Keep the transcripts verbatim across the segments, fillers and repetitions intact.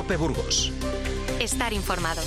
COPE Burgos. Estar informado.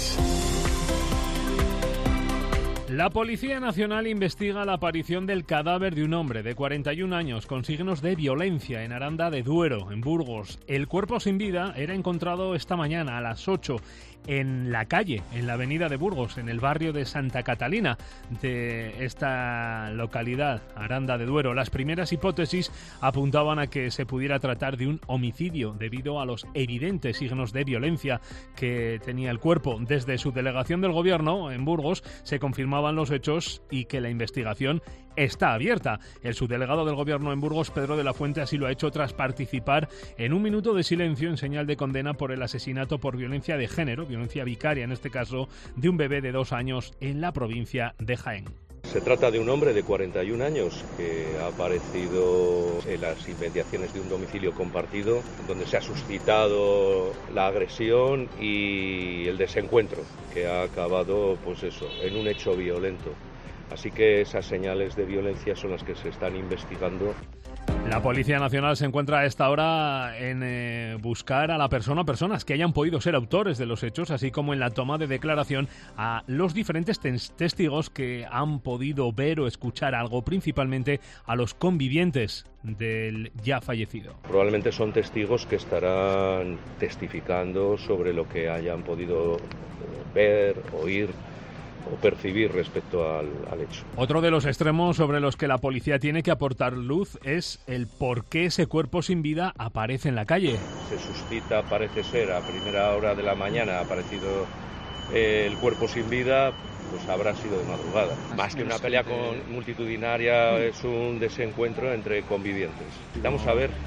La Policía Nacional investiga la aparición del cadáver de un hombre de cuarenta y un años con signos de violencia en Aranda de Duero, en Burgos. El cuerpo sin vida era encontrado esta mañana a las ocho en la calle, en la avenida de Burgos, en el barrio de Santa Catalina de esta localidad, Aranda de Duero. Las primeras hipótesis apuntaban a que se pudiera tratar de un homicidio debido a los evidentes signos de violencia que tenía el cuerpo. Desde su delegación del gobierno en Burgos se confirmaban los hechos y que la investigación está abierta. El subdelegado del gobierno en Burgos, Pedro de la Fuente, así lo ha hecho tras participar en un minuto de silencio en señal de condena por el asesinato por violencia de género, violencia vicaria en este caso, de un bebé de dos años en la provincia de Jaén. Se trata de un hombre de cuarenta y un años que ha aparecido en las inmediaciones de un domicilio compartido donde se ha suscitado la agresión y el desencuentro que ha acabado, pues eso, en un hecho violento. Así que esas señales de violencia son las que se están investigando. La Policía Nacional se encuentra a esta hora en eh, buscar a la persona, personas que hayan podido ser autores de los hechos, así como en la toma de declaración a los diferentes tes- testigos que han podido ver o escuchar algo, principalmente a los convivientes del ya fallecido. Probablemente son testigos que estarán testificando sobre lo que hayan podido ver, oír o percibir respecto al, al hecho. Otro de los extremos sobre los que la policía tiene que aportar luz es el por qué ese cuerpo sin vida aparece en la calle. Se suscita, parece ser, a primera hora de la mañana ha aparecido eh, el cuerpo sin vida, pues habrá sido de madrugada. Más que una pelea con multitudinaria, es un desencuentro entre convivientes. Vamos a ver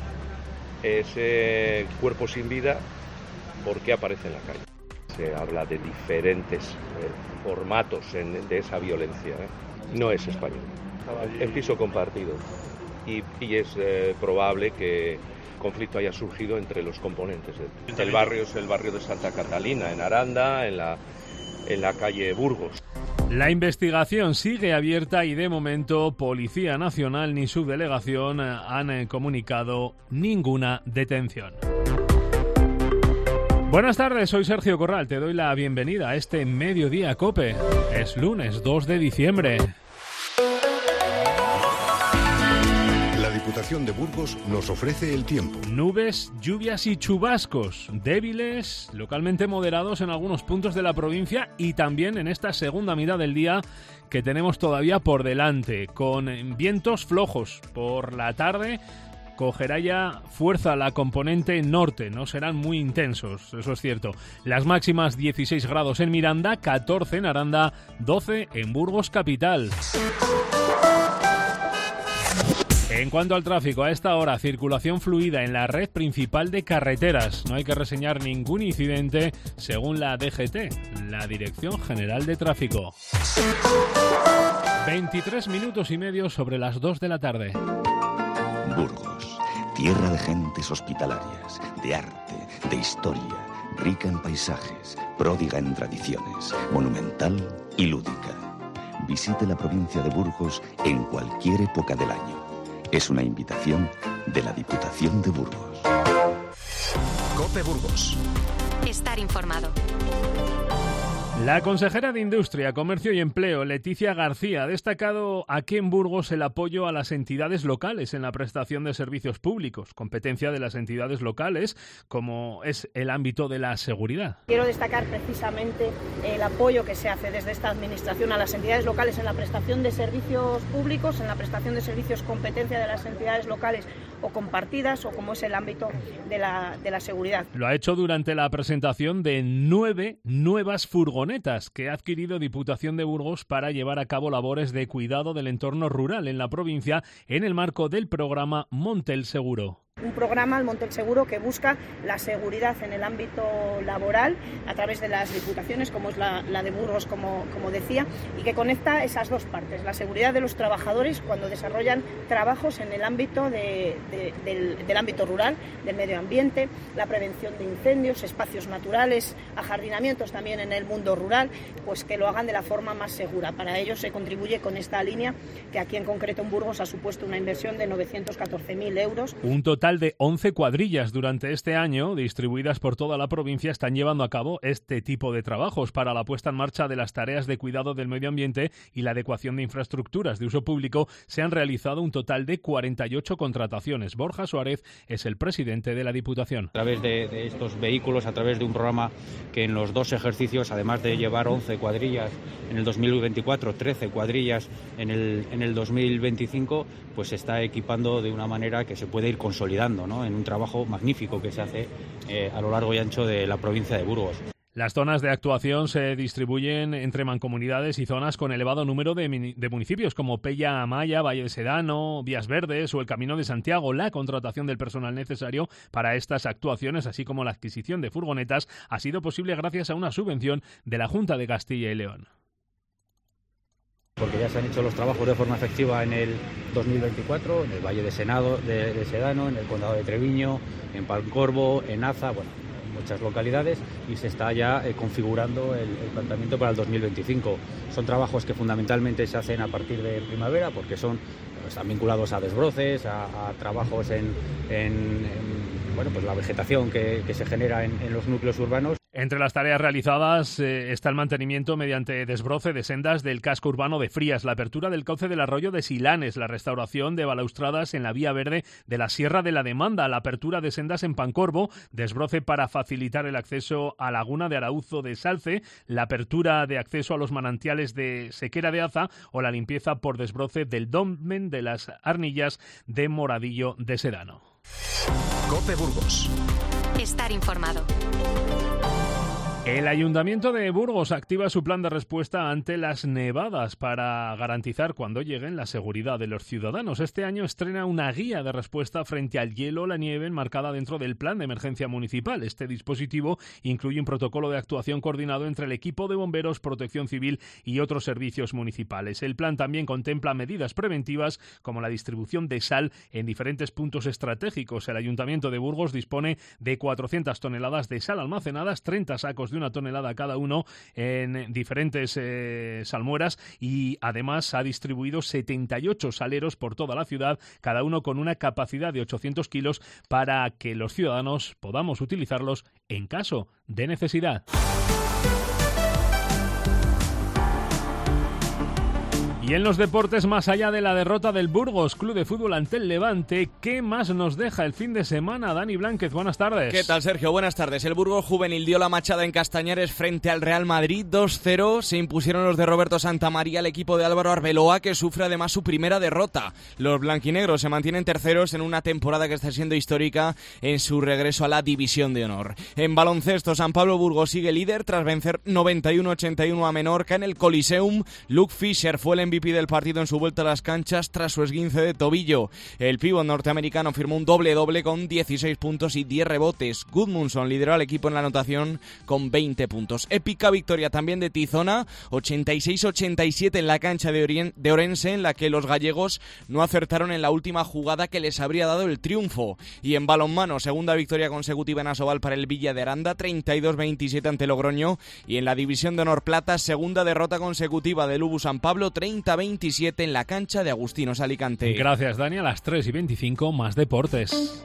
ese cuerpo sin vida, por qué aparece en la calle. Se habla de diferentes eh, formatos en, de esa violencia. ¿eh? No es español. En piso compartido. Y, y es eh, probable que el conflicto haya surgido entre los componentes. El barrio es el barrio de Santa Catalina, en Aranda, en la, en la calle Burgos. La investigación sigue abierta y de momento Policía Nacional ni su delegación han comunicado ninguna detención. Buenas tardes, soy Sergio Corral, te doy la bienvenida a este Mediodía COPE. Es lunes dos de diciembre. La Diputación de Burgos nos ofrece el tiempo. Nubes, lluvias y chubascos, débiles, localmente moderados en algunos puntos de la provincia y también en esta segunda mitad del día que tenemos todavía por delante, con vientos flojos por la tarde. Cogerá ya fuerza la componente norte, no serán muy intensos, eso es cierto. Las máximas dieciséis grados en Miranda, catorce en Aranda, doce en Burgos capital. En cuanto al tráfico, a esta hora, circulación fluida en la red principal de carreteras. No hay que reseñar ningún incidente según la D G T, la Dirección General de Tráfico. veintitrés minutos y medio sobre las dos de la tarde. Burgos, tierra de gentes hospitalarias, de arte, de historia, rica en paisajes, pródiga en tradiciones, monumental y lúdica. Visite la provincia de Burgos en cualquier época del año. Es una invitación de la Diputación de Burgos. COPE Burgos. Estar informado. La consejera de Industria, Comercio y Empleo, Leticia García, ha destacado aquí en Burgos el apoyo a las entidades locales en la prestación de servicios públicos, competencia de las entidades locales, como es el ámbito de la seguridad. Quiero destacar precisamente el apoyo que se hace desde esta administración a las entidades locales en la prestación de servicios públicos, en la prestación de servicios competencia de las entidades locales o compartidas, o como es el ámbito de la, de la seguridad. Lo ha hecho durante la presentación de nueve nuevas furgonetas que ha adquirido Diputación de Burgos para llevar a cabo labores de cuidado del entorno rural en la provincia en el marco del programa Montel Seguro. Un programa, el Montel Seguro, que busca la seguridad en el ámbito laboral a través de las diputaciones, como es la, la de Burgos, como, como decía, y que conecta esas dos partes, la seguridad de los trabajadores cuando desarrollan trabajos en el ámbito de, de, del, del ámbito rural, del medio ambiente, la prevención de incendios, espacios naturales, ajardinamientos también en el mundo rural, pues que lo hagan de la forma más segura. Para ello se contribuye con esta línea, que aquí en concreto en Burgos ha supuesto una inversión de novecientos catorce mil euros. Un total total de once cuadrillas durante este año, distribuidas por toda la provincia, están llevando a cabo este tipo de trabajos para la puesta en marcha de las tareas de cuidado del medio ambiente y la adecuación de infraestructuras de uso público. Se han realizado un total de cuarenta y ocho contrataciones. Borja Suárez es el presidente de la Diputación. A través de, de estos vehículos, a través de un programa que en los dos ejercicios, además de llevar once cuadrillas en el dos mil veinticuatro, trece cuadrillas en el, en el dos mil veinticinco, pues se está equipando de una manera que se puede ir consolidando, ¿no?, en un trabajo magnífico que se hace eh, a lo largo y ancho de la provincia de Burgos. Las zonas de actuación se distribuyen entre mancomunidades y zonas con elevado número de, de municipios como Pella Amaya, Valle de Sedano, Vías Verdes o el Camino de Santiago. La contratación del personal necesario para estas actuaciones, así como la adquisición de furgonetas, ha sido posible gracias a una subvención de la Junta de Castilla y León. Porque ya se han hecho los trabajos de forma efectiva en el dos mil veinticuatro, en el Valle de, Senado, de, de Sedano, en el Condado de Treviño, en Pancorbo, en Aza, bueno, muchas localidades, y se está ya eh, configurando el, el planteamiento para el dos mil veinticinco. Son trabajos que fundamentalmente se hacen a partir de primavera, porque son están vinculados a desbroces, a, a trabajos en, en, en bueno, pues la vegetación que, que se genera en, en los núcleos urbanos. Entre las tareas realizadas eh, está el mantenimiento mediante desbroce de sendas del casco urbano de Frías, la apertura del cauce del arroyo de Silanes, la restauración de balaustradas en la vía verde de la Sierra de la Demanda, la apertura de sendas en Pancorbo, desbroce para facilitar el acceso a Laguna de Arauzo de Salce, la apertura de acceso a los manantiales de Sequera de Aza o la limpieza por desbroce del dolmen de las Arnillas de Moradillo de Sedano. COPE Burgos. Estar informado. El Ayuntamiento de Burgos activa su plan de respuesta ante las nevadas para garantizar cuando lleguen la seguridad de los ciudadanos. Este año estrena una guía de respuesta frente al hielo o la nieve enmarcada dentro del plan de emergencia municipal. Este dispositivo incluye un protocolo de actuación coordinado entre el equipo de bomberos, protección civil y otros servicios municipales. El plan también contempla medidas preventivas como la distribución de sal en diferentes puntos estratégicos. El Ayuntamiento de Burgos dispone de cuatrocientas toneladas de sal almacenadas, treinta sacos de una tonelada cada uno en diferentes eh, salmueras, y además ha distribuido setenta y ocho saleros por toda la ciudad, cada uno con una capacidad de ochocientos kilos para que los ciudadanos podamos utilizarlos en caso de necesidad. Y en los deportes, más allá de la derrota del Burgos Club de Fútbol ante el Levante, ¿qué más nos deja el fin de semana? Dani Blánquez, buenas tardes. ¿Qué tal, Sergio? Buenas tardes. El Burgos juvenil dio la machada en Castañares frente al Real Madrid dos cero. Se impusieron los de Roberto Santamaría al equipo de Álvaro Arbeloa, que sufre además su primera derrota. Los blanquinegros se mantienen terceros en una temporada que está siendo histórica en su regreso a la División de Honor. En baloncesto, San Pablo Burgos sigue líder tras vencer noventa y uno a ochenta y uno a Menorca en el Coliseum. Luke Fisher fue el M V P del partido en su vuelta a las canchas tras su esguince de tobillo. El pívot norteamericano firmó un doble-doble con dieciséis puntos y diez rebotes. Gudmundsson lideró al equipo en la anotación con veinte puntos. Épica victoria también de Tizona, ochenta y seis a ochenta y siete en la cancha de, Orien- de Orense, en la que los gallegos no acertaron en la última jugada que les habría dado el triunfo. Y en balonmano, segunda victoria consecutiva en Asobal para el Villa de Aranda, treinta y dos veintisiete ante Logroño. Y en la División de Honor Plata, segunda derrota consecutiva del U B U San Pablo, treinta a veintisiete en la cancha de Agustinos Alicante. Gracias, Dani. A las tres y veinticinco, más deportes.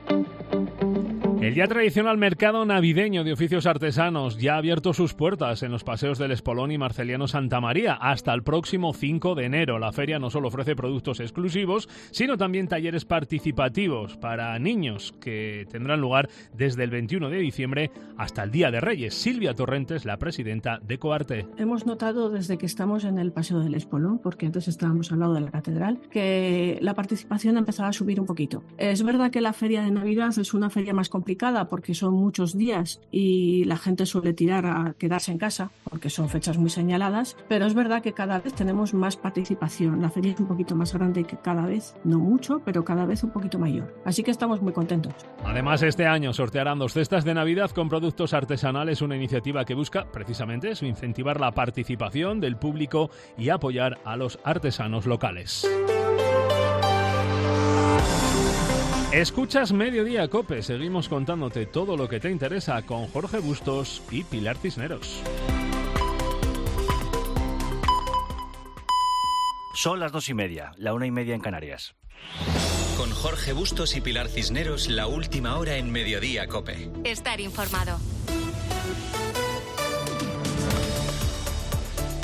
El ya tradicional mercado navideño de oficios artesanos ya ha abierto sus puertas en los paseos del Espolón y Marceliano Santa María hasta el próximo cinco de enero. La feria no solo ofrece productos exclusivos, sino también talleres participativos para niños que tendrán lugar desde el veintiuno de diciembre hasta el Día de Reyes. Silvia Torrentes, la presidenta de Coarte. Hemos notado desde que estamos en el paseo del Espolón, porque antes estábamos al lado de la catedral, que la participación empezaba a subir un poquito. Es verdad que la feria de Navidad es una feria más complicada porque son muchos días y la gente suele tirar a quedarse en casa porque son fechas muy señaladas, pero es verdad que cada vez tenemos más participación. La feria es un poquito más grande que cada vez, no mucho, pero cada vez un poquito mayor. Así que estamos muy contentos. Además, este año sortearán dos cestas de Navidad con productos artesanales, una iniciativa que busca precisamente eso, incentivar la participación del público y apoyar a los artesanos locales. Escuchas Mediodía COPE, seguimos contándote todo lo que te interesa con Jorge Bustos y Pilar Cisneros. Son las dos y media, la una y media en Canarias. Con Jorge Bustos y Pilar Cisneros, la última hora en Mediodía COPE. Estar informado.